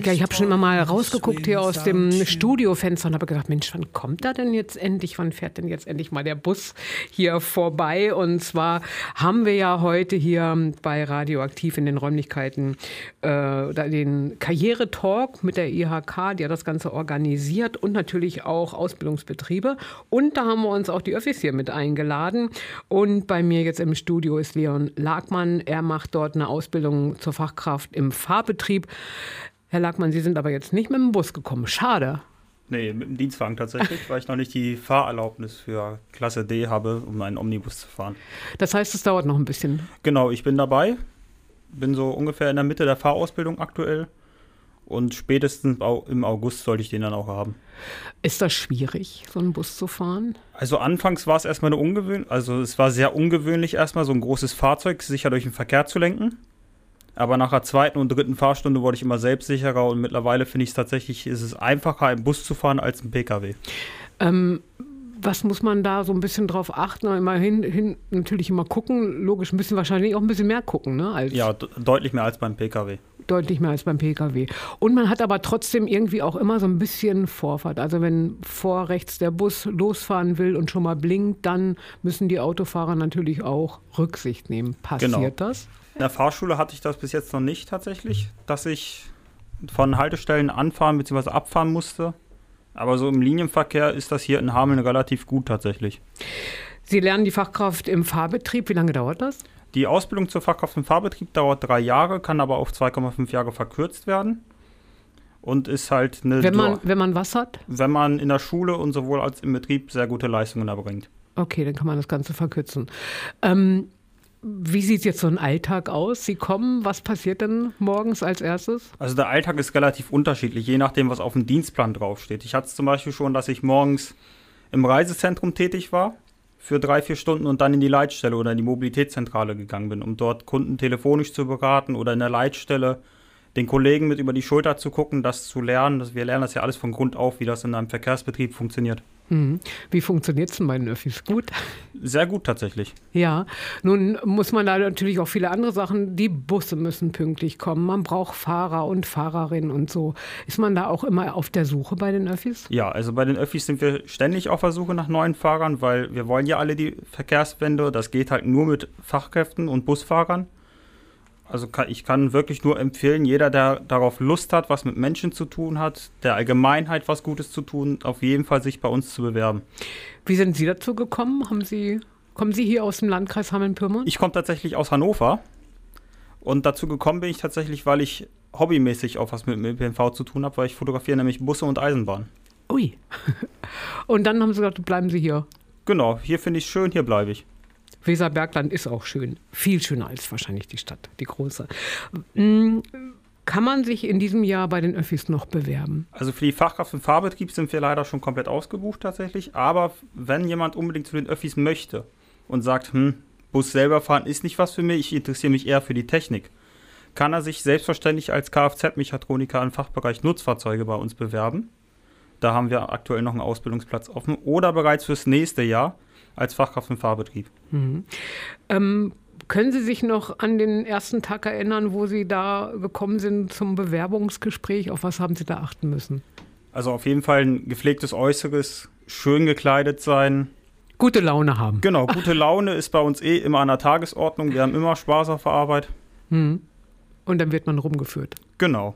Ja, ich habe schon immer mal rausgeguckt hier aus dem Studiofenster und habe gedacht, Mensch, wann kommt da denn jetzt endlich, wann fährt denn jetzt endlich mal der Bus hier vorbei? Und zwar haben wir ja heute hier bei Radioaktiv in den Räumlichkeiten den Karrieretalk mit der IHK, die hat das Ganze organisiert und natürlich auch Ausbildungsbetriebe. Und da haben wir uns auch die Öffis hier mit eingeladen. Und bei mir jetzt im Studio ist Leon Lagmann. Er macht dort eine Ausbildung zur Fachkraft im Fahrbetrieb. Herr Lagmann, Sie sind aber jetzt nicht mit dem Bus gekommen. Schade. Nee, mit dem Dienstwagen tatsächlich, weil ich noch nicht die Fahrerlaubnis für Klasse D habe, um einen Omnibus zu fahren. Das heißt, es dauert noch ein bisschen. Genau, ich bin dabei. Bin so ungefähr in der Mitte der Fahrausbildung aktuell. Und spätestens im August sollte ich den dann auch haben. Ist das schwierig, so einen Bus zu fahren? Also anfangs war es erstmal es war sehr ungewöhnlich erstmal, so ein großes Fahrzeug sicher durch den Verkehr zu lenken. Aber nach der zweiten und dritten Fahrstunde wurde ich immer selbstsicherer und mittlerweile finde ich es tatsächlich, ist es einfacher, einen Bus zu fahren als einen PKW. Was muss man da so ein bisschen drauf achten? Immerhin natürlich immer gucken, logisch, ein bisschen wahrscheinlich auch ein bisschen mehr gucken, ne? Ja, deutlich mehr als beim PKW. Deutlich mehr als beim PKW. Und man hat aber trotzdem irgendwie auch immer so ein bisschen Vorfahrt. Also wenn vor rechts der Bus losfahren will und schon mal blinkt, dann müssen die Autofahrer natürlich auch Rücksicht nehmen. Passiert das? In der Fahrschule hatte ich das bis jetzt noch nicht tatsächlich, dass ich von Haltestellen anfahren bzw. abfahren musste. Aber so im Linienverkehr ist das hier in Hameln relativ gut tatsächlich. Sie lernen die Fachkraft im Fahrbetrieb. Wie lange dauert das? Die Ausbildung zur Fachkraft im Fahrbetrieb dauert 3 Jahre, kann aber auf 2,5 Jahre verkürzt werden. Und ist halt eine... Wenn man was hat? Wenn man in der Schule und sowohl als im Betrieb sehr gute Leistungen erbringt. Okay, dann kann man das Ganze verkürzen. Wie sieht jetzt so ein Alltag aus? Sie kommen, was passiert denn morgens als erstes? Also der Alltag ist relativ unterschiedlich, je nachdem, was auf dem Dienstplan draufsteht. Ich hatte es zum Beispiel schon, dass ich morgens im Reisezentrum tätig war für 3-4 Stunden und dann in die Leitstelle oder in die Mobilitätszentrale gegangen bin, um dort Kunden telefonisch zu beraten oder in der Leitstelle den Kollegen mit über die Schulter zu gucken, das zu lernen. Wir lernen das ja alles von Grund auf, wie das in einem Verkehrsbetrieb funktioniert. Wie funktioniert es denn bei den Öffis? Gut? Sehr gut tatsächlich. Ja, nun muss man da natürlich auch viele andere Sachen, die Busse müssen pünktlich kommen, man braucht Fahrer und Fahrerinnen und so. Ist man da auch immer auf der Suche bei den Öffis? Ja, also bei den Öffis sind wir ständig auf der Suche nach neuen Fahrern, weil wir wollen ja alle die Verkehrswende, das geht halt nur mit Fachkräften und Busfahrern. Also ich kann wirklich nur empfehlen, jeder, der darauf Lust hat, was mit Menschen zu tun hat, der Allgemeinheit was Gutes zu tun, auf jeden Fall sich bei uns zu bewerben. Wie sind Sie dazu gekommen? Kommen Sie hier aus dem Landkreis Hameln-Pyrmont? Ich komme tatsächlich aus Hannover und dazu gekommen bin ich tatsächlich, weil ich hobbymäßig auch was mit dem ÖPNV zu tun habe, weil ich fotografiere nämlich Busse und Eisenbahn. Ui. Und dann haben Sie gesagt, bleiben Sie hier? Genau, hier finde ich es schön, hier bleibe ich. Weserbergland ist auch schön. Viel schöner als wahrscheinlich die Stadt, die große. Kann man sich in diesem Jahr bei den Öffis noch bewerben? Also für die Fachkraft im Fahrbetrieb sind wir leider schon komplett ausgebucht tatsächlich. Aber wenn jemand unbedingt zu den Öffis möchte und sagt, Bus selber fahren ist nicht was für mich, ich interessiere mich eher für die Technik, kann er sich selbstverständlich als Kfz-Mechatroniker im Fachbereich Nutzfahrzeuge bei uns bewerben. Da haben wir aktuell noch einen Ausbildungsplatz offen. Oder bereits fürs nächste Jahr als Fachkraft im Fahrbetrieb. Können Sie sich noch an den ersten Tag erinnern, wo Sie da gekommen sind zum Bewerbungsgespräch? Auf was haben Sie da achten müssen? Also auf jeden Fall ein gepflegtes Äußeres, schön gekleidet sein. Gute Laune haben. Genau, gute Laune ist bei uns immer an der Tagesordnung. Wir haben immer Spaß auf der Arbeit. Und dann wird man rumgeführt. Genau.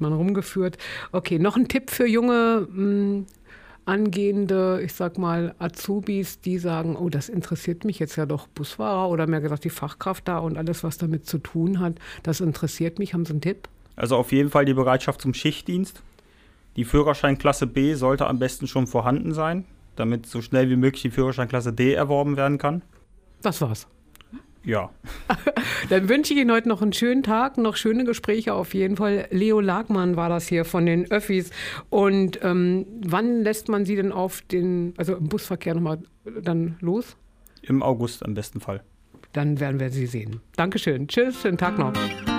Okay, noch ein Tipp für junge angehende, ich sag mal, Azubis, die sagen, oh, das interessiert mich jetzt ja doch Busfahrer oder mehr gesagt die Fachkraft da und alles, was damit zu tun hat, das interessiert mich. Haben Sie einen Tipp? Also auf jeden Fall die Bereitschaft zum Schichtdienst. Die Führerscheinklasse B sollte am besten schon vorhanden sein, damit so schnell wie möglich die Führerscheinklasse D erworben werden kann. Das war's. Ja. Dann wünsche ich Ihnen heute noch einen schönen Tag, noch schöne Gespräche auf jeden Fall. Leo Lagmann war das hier von den Öffis. Und wann lässt man Sie denn im Busverkehr nochmal dann los? Im August am besten Fall. Dann werden wir Sie sehen. Dankeschön. Tschüss, schönen Tag noch.